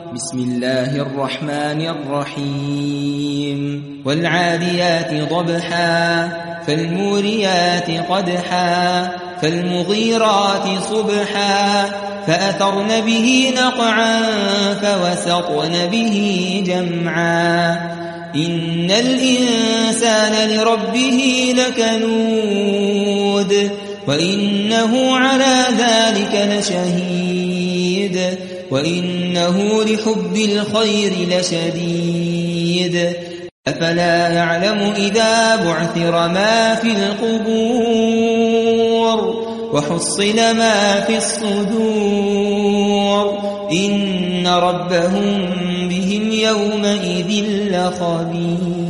بسم الله الرحمن الرحيم والعاديات ضبحا فالموريات قدحا فالمغيرات صبحا فأثرن به نقعا فوسطن به جمعا إن الإنسان لربه لكنود وإنه على ذلك لشهيد وإنه لحب الخير لشديد أفلا يعلم إذا بعثر ما في القبور وحصل ما في الصدور إن ربهم بهم يومئذ لخبير.